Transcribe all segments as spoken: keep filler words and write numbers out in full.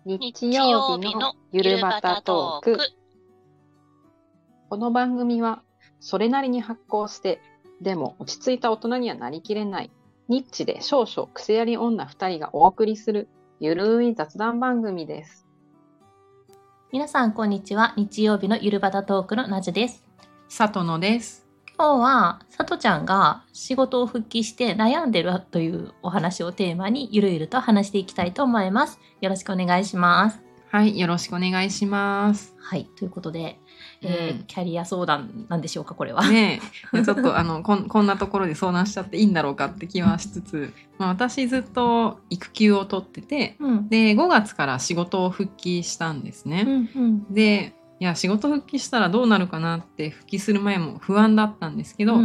日曜日のゆるばたトーク。この番組はそれなりに発酵してでも落ち着いた大人にはなりきれないニッチで少々癖あり女ふたりがお送りするゆるい雑談番組です。 皆さんこんにちは。日曜日のゆるばたトークのなじです。 さとのです。 今日はさとちゃんが仕事を復帰して悩んでるというお話をテーマにゆるゆると話していきたいと思います。よろしくお願いします。 はい、よろしくお願いします。 はい、ということで、えーうん、キャリア相談なんでしょうか、これは。 ねえ、ちょっとあのこん、こんなところで相談しちゃっていいんだろうかって気はしつつ、まあ、私ずっと育休を取ってて、うん、でごがつから仕事を復帰したんですね。うんうん、でいや仕事復帰したらどうなるかなって復帰する前も不安だったんですけど、うんうん、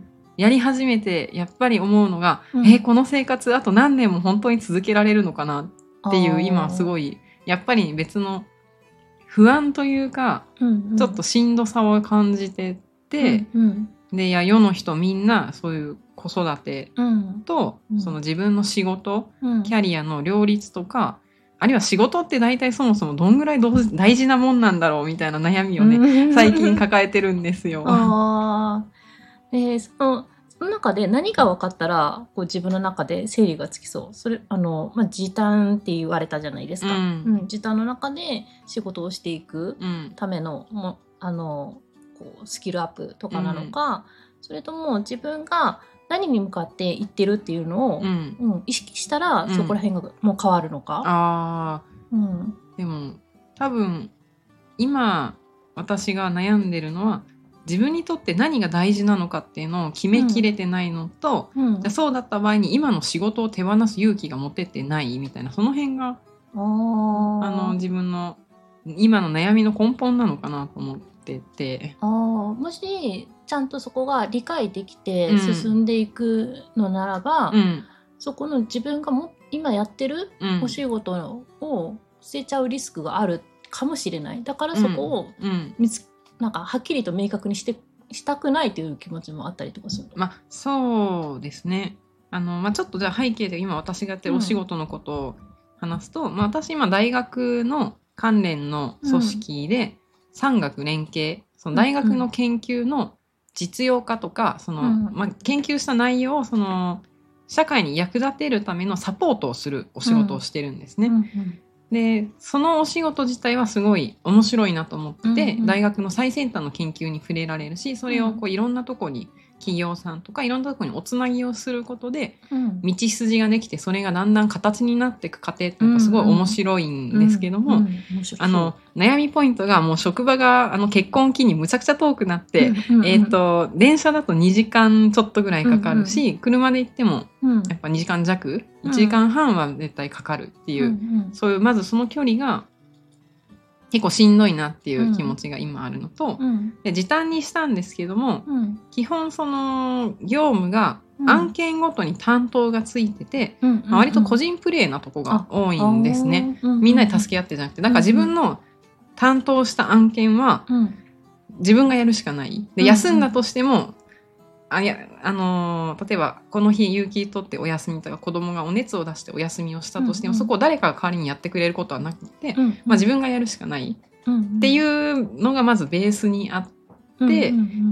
やり始めてやっぱり思うのが、うん、えー、この生活あと何年も本当に続けられるのかなっていう今すごいやっぱり別の不安というか、うんうん、ちょっとしんどさを感じてて、うんうん、でいや世の人みんなそういう子育てと、うん、その自分の仕事、うん、キャリアの両立とか、あるいは仕事って大体そもそもどんぐらい大事なもんなんだろうみたいな悩みをね、うん、最近抱えてるんですよ。 あー、えー、そのその中で何が分かったらこう自分の中で整理がつきそう。それあの、まあ、時短って言われたじゃないですか、うんうん、時短の中で仕事をしていくための、うん、もあのこうスキルアップとかなのか、うん、それとも自分が何に向かっていってるっていうのを、うんうん、意識したらそこら辺がもう変わるのか、うん、 あ、うん、でも多分今私が悩んでるのは自分にとって何が大事なのかっていうのを決めきれてないのと、うん、じゃそうだった場合に今の仕事を手放す勇気が持ててないみたいな、その辺があの自分の今の悩みの根本なのかなと思ってて、 あもしちゃんとそこが理解できて進んでいくのならば、うん、そこの自分がも今やってるお仕事を捨てちゃうリスクがあるかもしれない。だからそこを見つけ、うんうんなんかはっきりと明確にしてしたくないという気持ちもあったりとかする。 まあそうですね。あの、まあ、ちょっとじゃあ背景で今私がやってるお仕事のことを話すと、うんまあ、私今大学の関連の組織で産学連携、その大学の研究の実用化とか、その、うんまあ、研究した内容をその社会に役立てるためのサポートをするお仕事をしてるんですね。うんうんうんでそのお仕事自体はすごい面白いなと思って、うんうん、大学の最先端の研究に触れられるし、それをこういろんなとこに企業さんとかいろんなとこにおつなぎをすることで、うん、道筋ができてそれがだんだん形になっていく過程っていうのがすごい面白いんですけども、うんうんうん、あの悩みポイントがもう職場があの結婚期にむちゃくちゃ遠くなって、うんうんうん、えーと、電車だとにじかんちょっとぐらいかかるし、うんうん、車で行ってもやっぱにじかん弱、うん、いちじかんはんは絶対かかるっていう、うんうん、そういうまずその距離が結構しんどいなっていう気持ちが今あるのと、うん、で時短にしたんですけども、うん、基本その業務が案件ごとに担当がついてて、うんまあ、割と個人プレイなとこが多いんですね、うんうん、みんなで助け合ってじゃなくて、だから自分の担当した案件は自分がやるしかないで、休んだとしてもあやあのー、例えばこの日有給取ってお休みとか子供がお熱を出してお休みをしたとしても、うんうん、そこを誰かが代わりにやってくれることはなくて、うんうんまあ、自分がやるしかないっていうのがまずベースにあって、うんうんうん、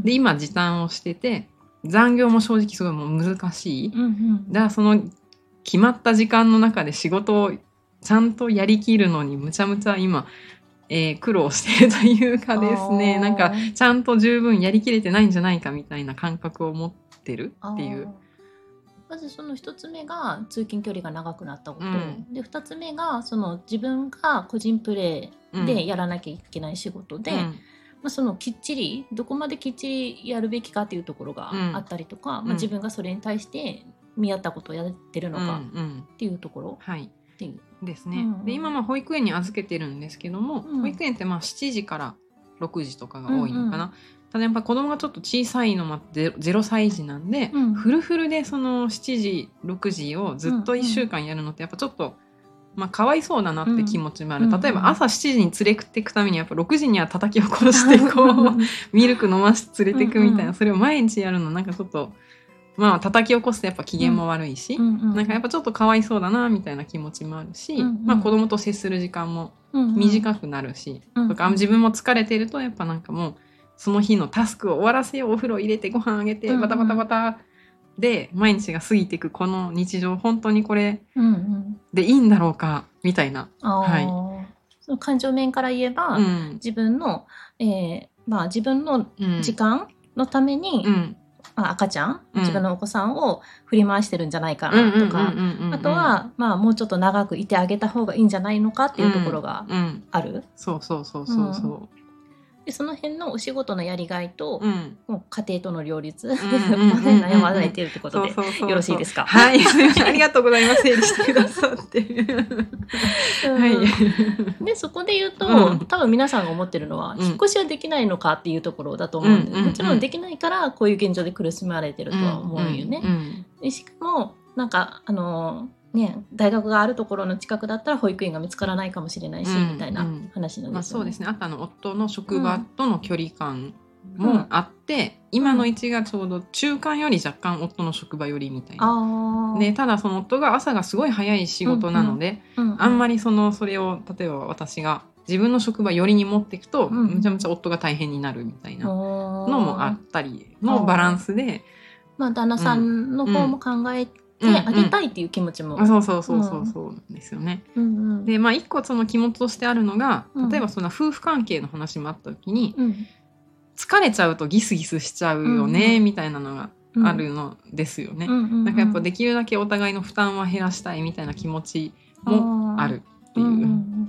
で今時短をしてて残業も正直すごいもう難しい、うんうん、だからその決まった時間の中で仕事をちゃんとやりきるのにむちゃむちゃ今えー、苦労しているというかですね、なんかちゃんと十分やりきれてないんじゃないかみたいな感覚を持ってるっていう。 まずその一つ目が通勤距離が長くなったこと、うん、で二つ目がその自分が個人プレイでやらなきゃいけない仕事で、うんまあ、そのきっちりどこまできっちりやるべきかっていうところがあったりとか、うんまあ、自分がそれに対して見合ったことをやってるのかっていうところ、 うんうん、はいですね、うん、で今まあ保育園に預けてるんですけども、うん、保育園ってまあしちじからろくじとかが多いのかな、うんうん、ただやっぱ子供がちょっと小さいのもゼロさい児なんで、うん、フルフルでそのしちじろくじをずっといっしゅうかんやるのってやっぱちょっとまあかわいそうだなって気持ちもある、うん、例えば朝しちじに連れてくためにやっぱろくじには叩き起こしてこうミルク飲まして連れてくみたいな、それを毎日やるのなんかちょっとまあ叩き起こすとやっぱ機嫌も悪いし、 うんうんうん、 なんかやっぱちょっとかわいそうだなみたいな気持ちもあるし、 うんうん、 まあ子供と接する時間も短くなるし、 うんうん、 とか自分も疲れてるとやっぱなんかもうその日のタスクを終わらせよう、お風呂入れてご飯あげてバタバタバタで毎日が過ぎていくこの日常、本当にこれでいいんだろうかみたいな、 うんうん、はい、その感情面から言えば、うん、自分の、えーまあ、自分の時間のために、うん、まあ、赤ちゃん、うん、自分のお子さんを振り回してるんじゃないかなとか、あとは、まあ、もうちょっと長くいてあげた方がいいんじゃないのかっていうところがある、うんうん、 そうそうそうそうそう、うん、 でその辺のお仕事のやりがいと、うん、もう家庭との両立、 うんうんうんうん、 悩まれているということでよろしいですか？ はい、ありがとうございます。整理してくださって、 はい、でそこで言うと、うん、多分皆さんが思ってるのは、うん、引っ越しはできないのかっていうところだと思うんで、うん、もちろんできないからこういう現状で苦しまれてるとは思うよね、うんうんうん、でしかもなんかあのね、大学があるところの近くだったら保育園が見つからないかもしれないし、うん、みたいな話なんですよね。 まあ、そうですね。あとあの夫の職場との距離感もあって、うん、今の位置がちょうど中間より若干夫の職場よりみたいな。でただその夫が朝がすごい早い仕事なので、うんうん、あんまりそのそれを例えば私が自分の職場寄りに持っていくと、うん、むちゃむちゃ夫が大変になるみたいなのもあったりのバランスで、 まあ、旦那さんの方も考えて、うんうん、あげたいっていう気持ちも、 うんうん、そうそうそうそうそうなんですよね、うんうん、でまあ一個その気持ちとしてあるのが、例えばその夫婦関係の話もあった時に、うん、疲れちゃうとギスギスしちゃうよね、うんうん、みたいなのがあるのですよね、うんうんうん、なんかやっぱできるだけお互いの負担は減らしたいみたいな気持ちもあるっていう、うんうん、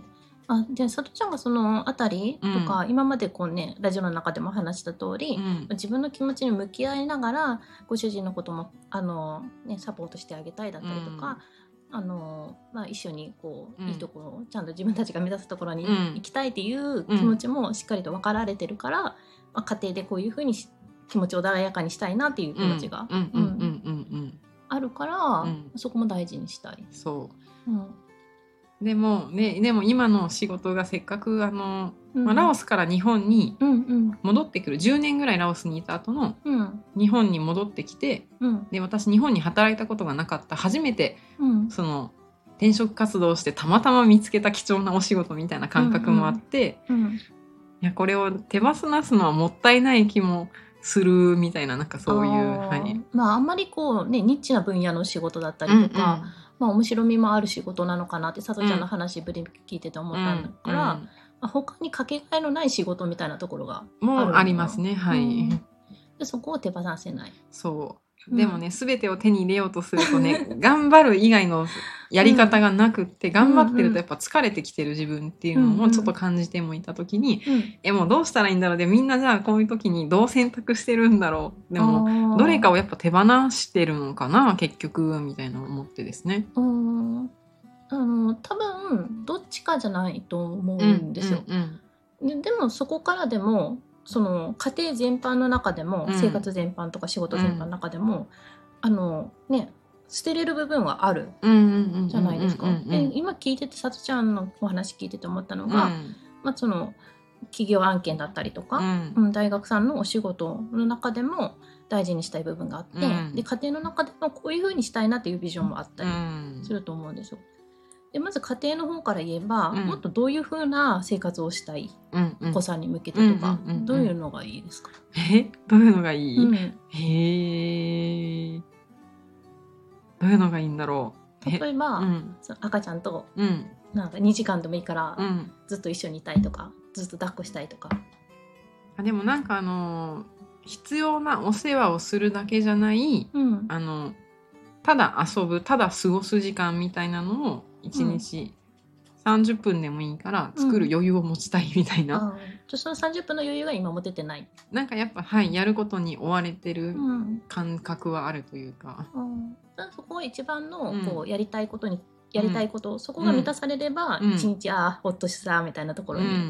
あじゃあさとちゃんがそのあたりとか、うん、今までこうねラジオの中でも話した通り、うん、自分の気持ちに向き合いながらご主人のこともあの、ね、サポートしてあげたいだったりとか、うん、あのまあ、一緒にこう、うん、いいところをちゃんと自分たちが目指すところに行きたいっていう気持ちもしっかりと分かられてるから、まあ、家庭でこういうふうに気持ちを穏やかにしたいなっていう気持ちがあるから、うん、そこも大事にしたい。 そう、うんでもね、でも今の仕事がせっかくあの、うんまあ、ラオスから日本に戻ってくる、うんうん、じゅうねんぐらいラオスにいた後の日本に戻ってきて、うん、で私日本に働いたことがなかった初めて、うん、その転職活動してたまたま見つけた貴重なお仕事みたいな感覚もあって、うんうん、いやこれを手放すのはもったいない気もするみたいな、なんかそういう、はい、 まああんまりこうねニッチな分野の仕事だったりとか、うんうんまあ、面白みもある仕事なのかなってさとちゃんの話ぶり聞いてて思ったんだから、うんうんまあ、他にかけがえのない仕事みたいなところがあるもうありますね、はい、うん、 でそこを手放せない。 そうでもね、うん、全てを手に入れようとするとね頑張る以外のやり方がなくって、うん、頑張ってるとやっぱ疲れてきてる自分っていうのもちょっと感じてもいた時に、うんうん、えもうどうしたらいいんだろうでみんなじゃあこういう時にどう選択してるんだろうでもどれかをやっぱ手放してるのかな結局みたいな思ってですね。 うんあの多分どっちかじゃないと思うんですよ、うんうんうん、で, でもそこからでもその家庭全般の中でも、うん、生活全般とか仕事全般の中でも、うん、あのね捨てれる部分はあるじゃないですか。今聞いててさとちゃんのお話聞いてて思ったのが、うんまあ、その企業案件だったりとか、うん、大学さんのお仕事の中でも大事にしたい部分があって、うん、で家庭の中でもこういう風にしたいなっていうビジョンもあったりすると思うんですよ。でまず家庭の方から言えば、うん、もっとどういう風な生活をしたい、うんうん、お子さんに向けてとか、うんうんうんうん、どういうのがいいですか？ えどういうのがいい、うん、へーどういうのがいいんだろう。例えば、うん、その赤ちゃんと、うん、なんかにじかんでもいいから、うん、ずっと一緒にいたいとかずっと抱っこしたいとか。 あでもなんかあの必要なお世話をするだけじゃない、うん、あのただ遊ぶただ過ごす時間みたいなのをいちにちさんじゅっぷんでもいいから作る余裕を持ちたいみたいな、うん、あじゃそのさんじゅっぷんの余裕が今持ててない。 なんかやっぱはいやることに追われてる感覚はあるというか、うん、 そこは一番のこうやりたいことに、うん、やりたいこと、うん、そこが満たされれば一、うん、日ああほっとしたみたいなところに、うん、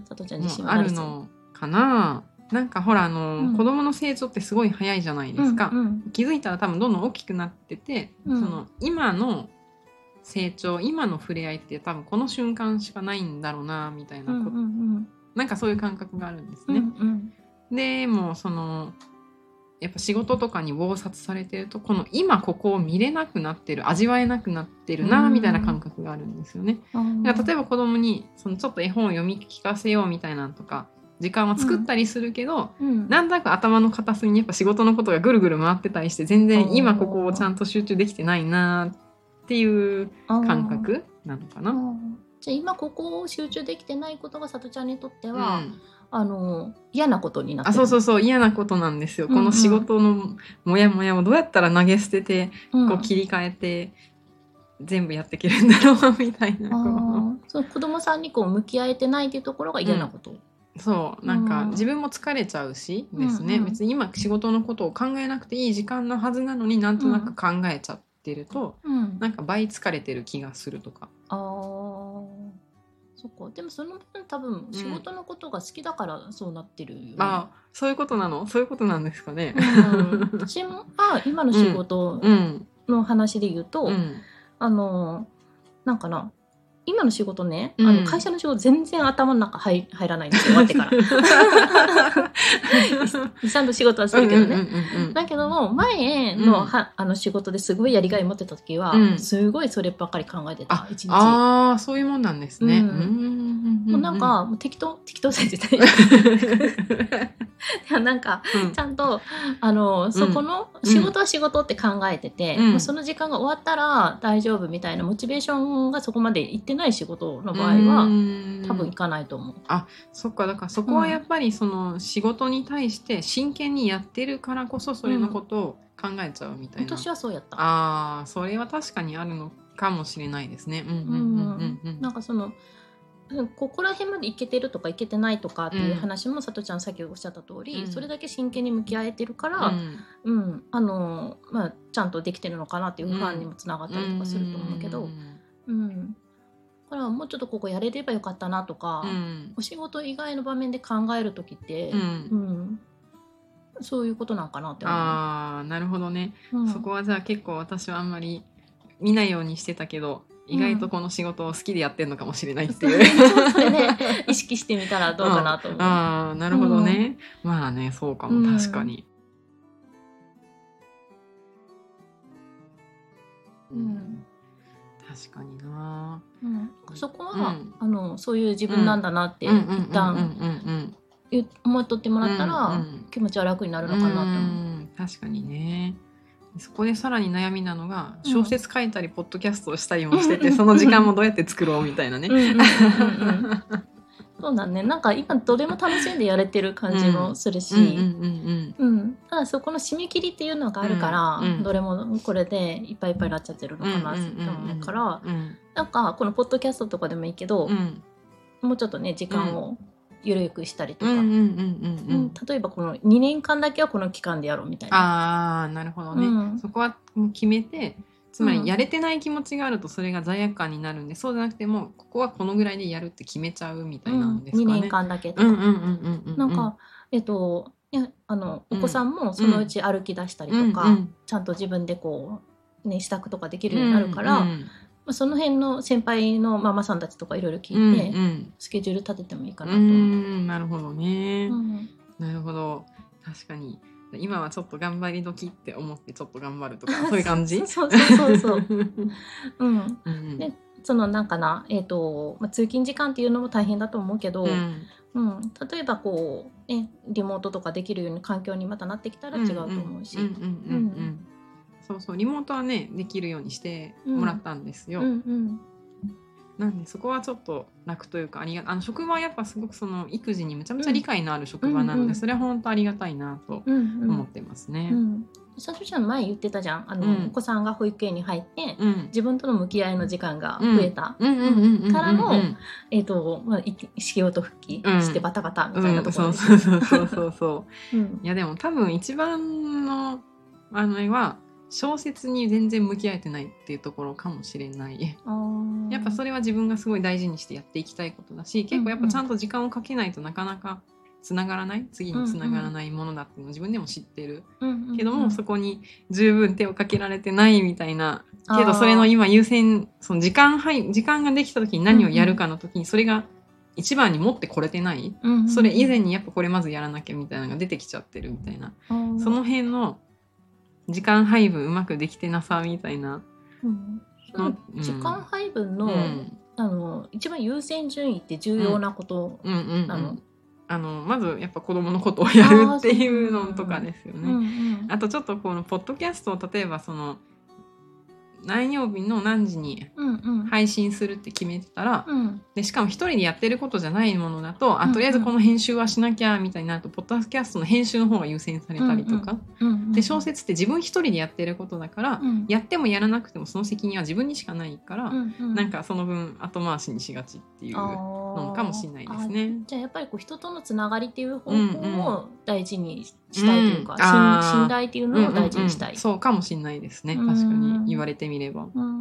さとちゃん自身はあるのかな。なんかほらあの、うん、子供の成長ってすごい早いじゃないですか、うんうん、気づいたら多分どんどん大きくなってて、うん、その今の成長今の触れ合いって多分この瞬間しかないんだろうなみたいなこと、うんうんうん、なんかそういう感覚があるんですね、うんうん、でもうそのやっぱ仕事とかに忙殺されてるとこの今ここを見れなくなってる味わえなくなってるなみたいな感覚があるんですよね。だから例えば子供にそのちょっと絵本を読み聞かせようみたいなのとか時間は作ったりするけど、うん、なんとなく頭の片隅にやっぱ仕事のことがぐるぐる回ってたりして全然今ここをちゃんと集中できてないなっていう感覚なのかな。 じゃあ今ここを集中できてないことがさとちゃんにとっては、うん、あの嫌なことになってる。 あ、そうそうそう、嫌なことなんですよ、うんうん、この仕事のモヤモヤをどうやったら投げ捨てて、うん、こう切り替えて全部やっていけるんだろうみたいな。 あそう子供さんにこう向き合えてないっていうところが嫌なこと、うん、 そうなんか自分も疲れちゃうしですね、うんうん、別に今仕事のことを考えなくていい時間のはずなのになんとなく考えちゃってると、うん、なんか倍疲れてる気がするとか。 あそこでもその分多分仕事のことが好きだからそうなってるよね、うん、 あそういうことなのそういうことなんですかね、 うん、私もあ今の仕事の話で言うと、うんうん、あのなんかな今の仕事ね、うん、あの会社の仕事全然頭の中 入, 入らないんですよ終わってからちゃんと仕事はするけどね、うんうんうんうん、だけども前 の,、うん、はあの仕事ですごいやりがい持ってた時は、うん、すごいそればっかり考えてた一日。 ああそういうもんなんですね、うんうん、もうなんかもう適当適当されてたなんか、うん、ちゃんとあのそこの仕事は仕事って考えてて、うん、もうその時間が終わったら大丈夫みたいなモチベーションがそこまでいってない仕事の場合は多分いかないと思う。 あ、そっか。だからそこはやっぱりその仕事に対して真剣にやってるからこそそれのことを考えちゃうみたいな、 うん、私はそうやった。 ああ、それは確かにあるのかもしれないですね。 なんかそのここら辺までいけてるとかいけてないとかっていう話も、うん、さとちゃんさっきおっしゃった通り、うん、それだけ真剣に向き合えてるから、うんうんあのまあ、ちゃんとできてるのかなっていう不安にもつながったりとかすると思うけど、うんうん、だからもうちょっとここやれればよかったなとか、うん、お仕事以外の場面で考える時って、うんうん、そういうことなんかなって思う。 あーなるほどね、うん、そこはじゃあ結構私はあんまり見ないようにしてたけど意外とこの仕事を好きでやってるのかもしれないっていう、 うん、それね意識してみたらどうかなと思う、うん、 ああなるほどね、うん、まあねそうかも確かに、うんうん、確かにな、 うん、そこは、うん、あのそういう自分なんだなって一旦思っとってもらったら、うんうん、気持ちは楽になるのかなと思う、うん、 確かにね。そこでさらに悩みなのが小説書いたりポッドキャストをしたりもしてて、うん、その時間もどうやって作ろうみたいなね。 そうだね。なんか今どれも楽しんでやれてる感じもするし、ただそこの締め切りっていうのがあるから、うんうん、どれもこれでいっぱいいっぱいになっちゃってるのかなと思うから、なんかこのポッドキャストとかでもいいけど、うん、もうちょっとね時間を、うんゆるくしたりとか、例えばこのにねんかんだけはこの期間でやろうみたいな。 あーなるほどね、うん、そこは決めてつまりやれてない気持ちがあるとそれが罪悪感になるんで、うん、そうじゃなくてもここはこのぐらいでやるって決めちゃうみたいなんですかね、うん、 にねんかんだけとかなんかえっとあのお子さんもそのうち歩き出したりとか、うん、ちゃんと自分でこう、ね、支度とかできるようになるから、うんうんまあ、その辺の先輩のママさんたちとかいろいろ聞いて、うんうん、スケジュール立ててもいいかなと思う。うんなるほどね、うん、なるほど確かに今はちょっと頑張り時って思ってちょっと頑張るとかそういう感じそうそうそうそう、うんうん、でそのなんかな、えーとまあ、通勤時間っていうのも大変だと思うけど、うんうん、例えばこう、ね、リモートとかできるような環境にまたなってきたら違うと思うしそうそうリモートはねできるようにしてもらったんですよ、うんうんうん、なんでそこはちょっと楽というかありがあの職場はやっぱすごくその育児にめちゃめちゃ理解のある職場なので、うんうん、それは本当ありがたいなと思ってますね、うんうんさとちゃん前言ってたじゃんあの、うん、お子さんが保育園に入って、うん、自分との向き合いの時間が増えたからのえっとまあ仕事復帰してバタバタみたいなところです、 うんうん、そうそうそうそうそう、うん、いやでも多分一番のあのは小説に全然向き合えてないっていうところかもしれないやっぱそれは自分がすごい大事にしてやっていきたいことだし結構やっぱちゃんと時間をかけないとなかなかつながらない次につながらないものだっていうのを自分でも知ってる、うんうん、けどもそこに十分手をかけられてないみたいなけどそれの今優先その時間、はい、時間ができた時に何をやるかの時にそれが一番に持ってこれてない、 うんうんうん、 それ以前にやっぱこれまずやらなきゃみたいなのが出てきちゃってるみたいな、その辺の時間配分うまくできてなさみたいな、 うん、その時間配分の、うん、あの一番優先順位って重要なことなの、うんうんうんうん、 あのまずやっぱ子供のことをやるっていうのとかですよね。 あ,、うんうん、あとちょっとこのポッドキャストを例えばその何曜日の何時に配信するって決めてたら、うん、でしかも一人でやってることじゃないものだと、うんうん、あとりあえずこの編集はしなきゃみたいになるとポッドキャストの編集の方が優先されたりとか、うんうん、で小説って自分一人でやってることだから、うん、やってもやらなくてもその責任は自分にしかないから、うんうん、なんかその分後回しにしがちっていうのかもしれないですね。 じゃあやっぱりこう人とのつながりっていう方法を大事にしたいというか、うんうん、信頼っていうのを大事にしたい、うんうんうん、 そうかもしれないですね。確かに言われてみれば、うん、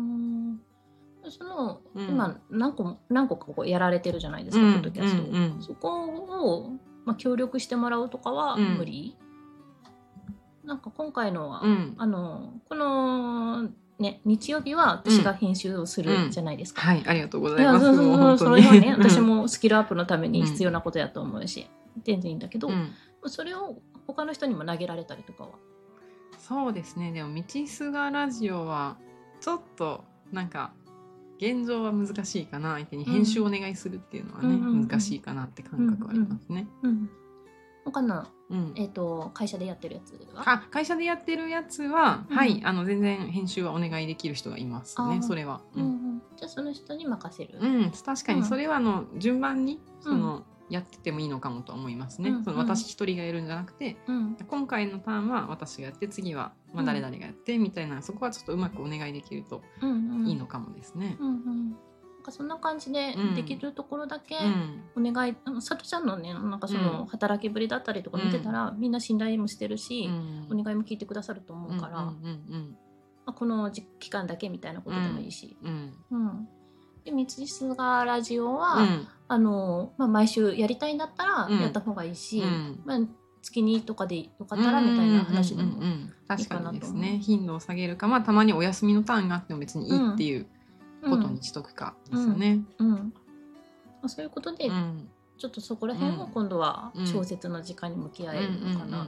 その、うん、今何個も何個かこうやられてるじゃないですか、うん、ポッドキャスト、うんうん、そこを、まあ、協力してもらうとかは無理、うん、なんか今回のは、うん、あのこのね、日曜日は私が編集をするじゃないですか、 うんうん、はい、ありがとうございます。いや、 もう本当にそれはね、私もスキルアップのために必要なことやと思うし、うん、全然いいんだけど、うん、それを他の人にも投げられたりとかは。 そうですね。でも道すがラジオはちょっとなんか現状は難しいかな、相手に編集をお願いするっていうのはね、うん、難しいかなって感覚はありますね。 うんうんうん、他の、うん、えーと、会社でやってるやつはあ会社でやってるやつは、うん、はいあの全然編集はお願いできる人がいますね。それは、 うんうん、じゃあその人に任せる、 うん、確かにそれはあの順番にその、うんやっててもいいのかもと思いますね、うんうん、その私一人がやるんじゃなくて、うん、今回のターンは私がやって次はまあ誰々がやってみたいな、うん、そこはちょっとうまくお願いできるといいのかもですね、うんうん、 なんかそんな感じでできるところだけお願い、うん、さとちゃんのねなんかその働きぶりだったりとか見てたら、うん、みんな信頼もしてるし、うん、お願いも聞いてくださると思うから、うんうんうんうんまあ、この期間だけみたいなことでもいいし、うんうんうんで道すがラジオは、うん、あのまあ、毎週やりたいんだったらやった方がいいし、うんまあ、月にとかでよかったらみたいな話でもいいかなと思う。 確かにですね。頻度を下げるか、まあ、たまにお休みのターンがあっても別にいいっていうことにしとくかですよね。 うんうんうんまあ、そういうことで、うん、ちょっとそこら辺を今度は小説の時間に向き合えるのかな。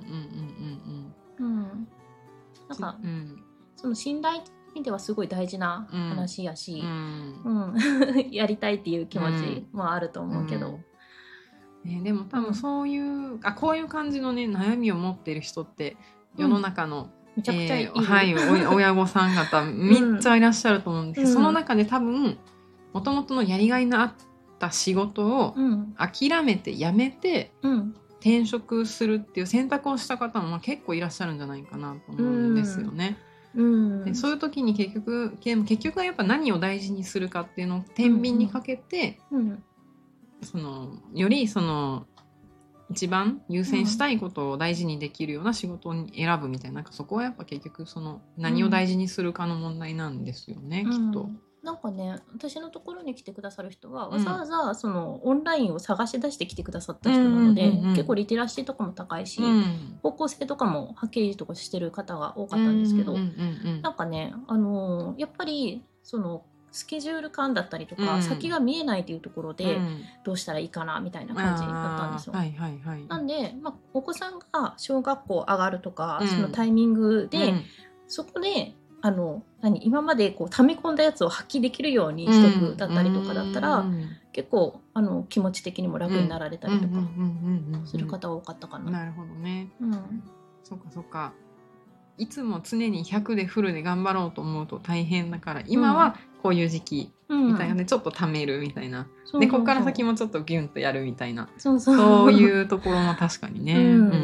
なんか、うん、その信頼意味ではすごい大事な話やし、うんうん、やりたいっていう気持ちもあると思うけど、 うんね、でも多分そういう、うん、あこういう感じのね悩みを持ってる人って世の中の、 うん、めちゃくちゃいい、 えー、はい親御さん方めっちゃいらっしゃると思うんですけど、うん、その中で多分もともとのやりがいのあった仕事を諦めて辞めて、うん、転職するっていう選択をした方もまあ結構いらっしゃるんじゃないかなと思うんですよね。うんうん、でそういう時に結局結局はやっぱ何を大事にするかっていうのを天秤にかけて、うんうん、そのよりその一番優先したいことを大事にできるような仕事を選ぶみたいな、なんかそこはやっぱ結局その何を大事にするかの問題なんですよね、うん、きっと。 なんかね私のところに来てくださる人はわざわざそのオンラインを探し出してきてくださった人なので、うんうんうん、結構リテラシーとかも高いし、うん、方向性とかもはっきりとかしてる方が多かったんですけど、うんうんうんうん、なんかね、あのー、やっぱりそのスケジュール感だったりとか、うん、先が見えないというところでどうしたらいいかなみたいな感じだったんですよ、 はいはいはい、 なんで、まあ、お子さんが小学校上がるとか、うん、そのタイミングで、うん、そこであの何今までこう溜め込んだやつを発揮できるようにしとくだったりとかだったら、うん、結構あの気持ち的にも楽になられたりとかする方多かったかな。 なるほどね、うん、そうかそうか。いつも常にひゃくでフルで頑張ろうと思うと大変だから今はこういう時期みたいなのでちょっと貯めるみたいな、うん、でここから先もちょっとギュンとやるみたいな、そうそうそういうところも確かにね、うんうん、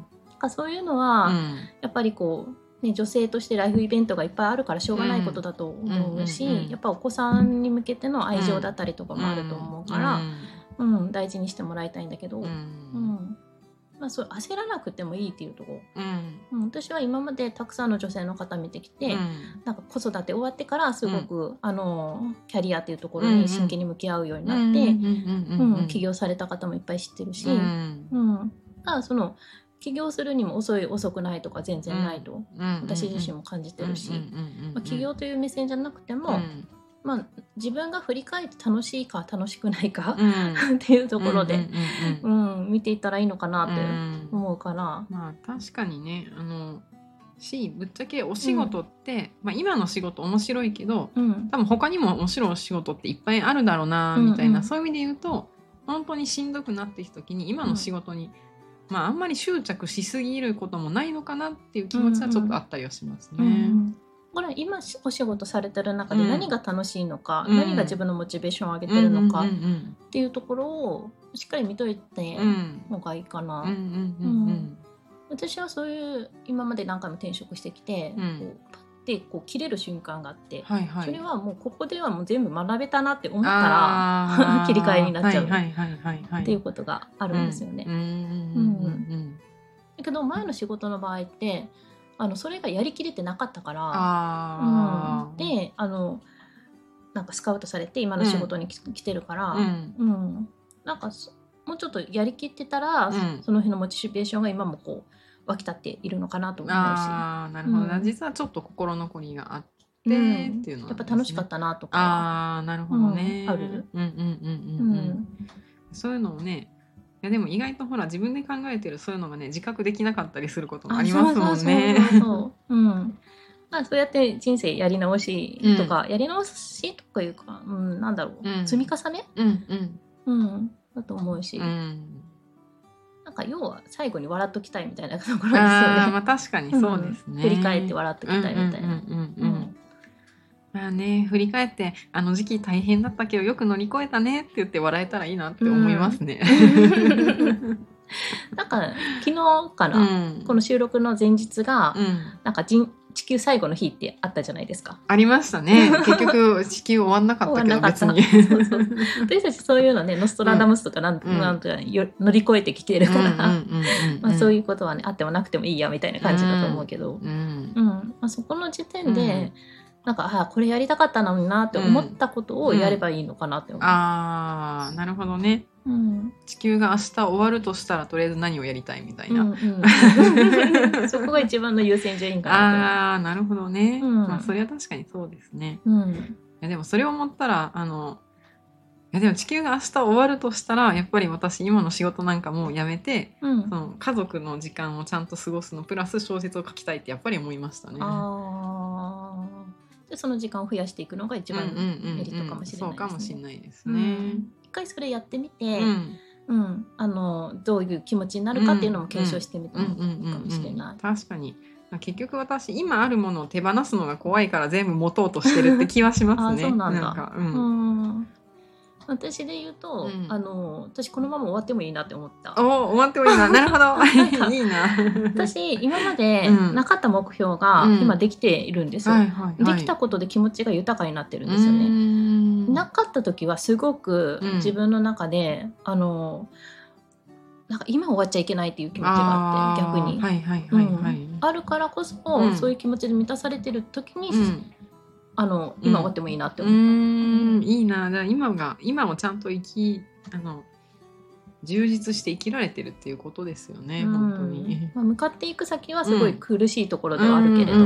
なんかそういうのは、うん、やっぱりこうね、女性としてライフイベントがいっぱいあるからしょうがないことだと思うし、うんうんうんうん、やっぱお子さんに向けての愛情だったりとかもあると思うから、うんうん、大事にしてもらいたいんだけど、うんうんまあ、そう焦らなくてもいいっていうところ、うんうん、私は今までたくさんの女性の方見てきて、うん、なんか子育て終わってからすごく、うん、あのキャリアっていうところに真剣に向き合うようになって起業された方もいっぱい知ってるし、うんうん、ただその起業するにも遅い遅くないとか全然ないと、うん、私自身も感じてるし、まあ、起業という目線じゃなくても、うんまあ、 自分が振り返って楽しいか楽しくないか、うん、っていうところで、うんうんうんうん、見ていったらいいのかなって思うかな。 うん、まあ確かにね、あのしぶっちゃけお仕事って、うんまあ、今の仕事面白いけど、うん、多分他にも面白いお仕事っていっぱいあるだろうなみたいな、うんうん、そういう意味で言うと本当にしんどくなってきた時に今の仕事に、うんまあ、あんまり執着しすぎることもないのかなっていう気持ちはちょっとあったりはしますね。うんうんこれ今お仕事されてる中で何が楽しいのか、うん、何が自分のモチベーションを上げてるのかっていうところをしっかり見といてのがいいかな。私はそういう今まで何回も転職してきて、うん、こうパッてこう切れる瞬間があって、はいはい、それはもうここではもう全部学べたなって思ったら切り替えになっちゃうっていうことがあるんですよね。だけど前の仕事の場合ってあのそれがやりきれてなかったから、あ、うん、であのなんかスカウトされて今の仕事に来、うん、てるから、うんうん、なんかもうちょっとやりきってたら、うん、その辺のモチベーションが今もこう湧き立っているのかなと思うし、 あなるほど、うん、実はちょっと心残りがあって、うん、っていうのは、ね、 やっぱ楽しかったなとかあなるほどね、 うん、ある、 うんうんうんうん、うん、そういうのをねいやでも意外とほら自分で考えてるそういうのがね自覚できなかったりすることもありますもんね。 そうやって人生やり直しとか、うん、やり直しとかいうか、うん、なんだろう、うん、積み重ね、うんうんうん、だと思うし、うん、なんか要は最後に笑っときたいみたいなところですよね。 あ、まあ、確かにそうですね、 うん、振り返って笑っときたいみたいな。 まあね、振り返ってあの時期大変だったけどよく乗り越えたねって言って笑えたらいいなって思いますね。 うんなんか昨日かな、うん、この収録の前日が、うん、なんか地球最後の日ってあったじゃないですか。 ありましたね。結局地球終わんなかったけど別にそうそう私たちそういうのねノストラダムスとかなん、うん、なんとか乗り越えてきてるからそういうことはねあってもなくてもいいやみたいな感じだと思うけど、うんうんまあ、そこの時点で、うんなんかあこれやりたかったのになって思ったことをやればいいのかなって思う、うんうん、ああなるほどね、うん、地球が明日終わるとしたらとりあえず何をやりたいみたいな、うんうん、そこが一番の優先順位かなと。 ああなるほどね、うんまあ、それは確かにそうですね、うん、いやでもそれを思ったらあのいやでも地球が明日終わるとしたらやっぱり私今の仕事なんかもうやめて、うん、その家族の時間をちゃんと過ごすのプラス小説を書きたいってやっぱり思いましたね。あでその時間を増やしていくのが一番メリットかもしれないですね。 そうかもしれないですね、うん、 一回それやってみて、うんうん、あのどういう気持ちになるかっていうのも検証してみてもいいかもしれない。 確かに結局私今あるものを手放すのが怖いから全部持とうとしてるって気はしますね。 あそうなんだ。 なんか、うん、 私で言うと、うん、あの私このまま終わってもいいなって思った。 お終わってもいいな。なるほどいいな。 私今までなかった目標が今できているんですよ、うんはいはいはい、できたことで気持ちが豊かになってるんですよね。なかった時はすごく自分の中で、うん、あのなんか今終わっちゃいけないっていう気持ちがあって逆に、はいはいはいはいうん、あるからこそ、うん、そういう気持ちで満たされてる時に、うんあの今終わってもいいなって思った、うん、 うんいいな。だから今が今をちゃんと生きあの充実して生きられてるっていうことですよね、うん、本当に、 まあ、向かっていく先はすごい苦しいところではあるけれど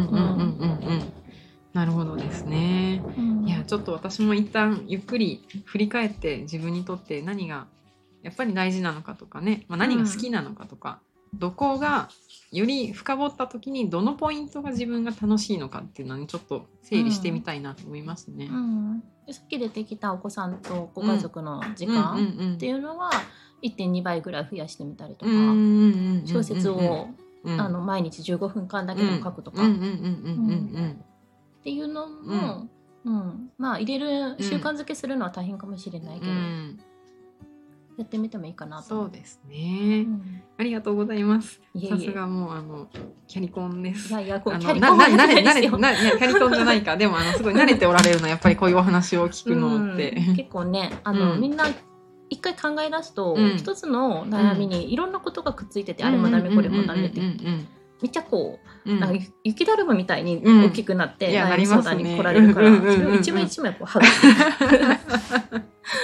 なるほどですね、うん、いやちょっと私も一旦ゆっくり振り返って自分にとって何がやっぱり大事なのかとかね、まあ、何が好きなのかとか、うん、どこがより深掘った時にどのポイントが自分が楽しいのかっていうのにちょっと整理してみたいなと思いますね、うんうん、でさっき出てきたお子さんとご家族の時間っていうのは いってんに 倍ぐらい増やしてみたりとか、小説をあの毎日じゅうごふんかんだけでも書くとかっていうのも、うんうん、まあ入れる習慣づけするのは大変かもしれないけど、うんやってみてもいいかなと。 そうですね、うん、ありがとうございます。さすがもうあのキャリコンです。 いやいやこうキャリコンはないですよ。 ななななキャリコンじゃないか。でもあのすごい慣れておられるのやっぱりこういうお話を聞くのって、 うん、結構ねあの、うん、みんな一回考え出すと、うん、一つの悩みにいろんなことがくっついてて、うん、あれもダメこれもダメってめっちゃこう、うん、なんか雪だるまみたいに大きくなって、うん、悩み相談に来られるから、それを一枚一枚こう剥がす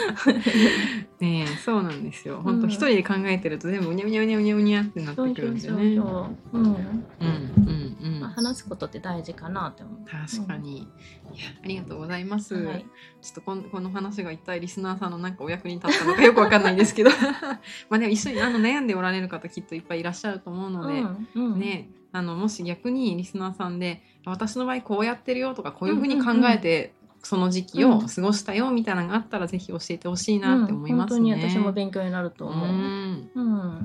ねえ、そうなんですよ。本当一人で考えてると全部うにゃうにゃうにゃうにゃうにゃってなってくるんでね。 そうそうそうそう。うん。うんうんうん。 まあ、話すことって大事かなって思う。 確かに、うん、いやありがとうございます、はい、ちょっとこ の, この話が一体リスナーさんのなんかお役に立ったのかよくわかんないんですけどまあでも一緒にあの悩んでおられる方きっといっぱいいらっしゃると思うので、うんうん、ね、あのもし逆にリスナーさんで私の場合こうやってるよとかこういうふうに考えて、うんうんうん、その時期を過ごしたよみたいなのがあったら、うん、ぜひ教えてほしいなって思いますね、うん、 本当に私も勉強になると思う、うんうん、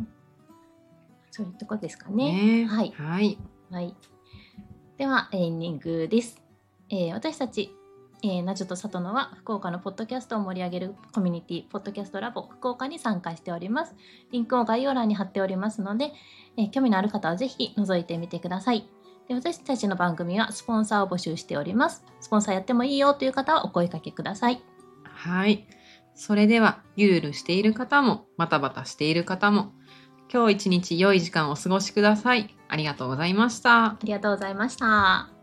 そういうとこですかね、ね、はい、 はいはい、ではエンディングです。えー、私たち、えー、ナジュとサトノは福岡のポッドキャストを盛り上げるコミュニティポッドキャストラボ福岡に参加しております。リンクを概要欄に貼っておりますので、えー、興味のある方はぜひ覗いてみてください。で、私たちの番組はスポンサーを募集しております。スポンサーやってもいいよという方はお声掛けください。 はい、それではゆるゆるしている方もバタバタしている方も今日一日良い時間をお過ごしください。ありがとうございました。 ありがとうございました。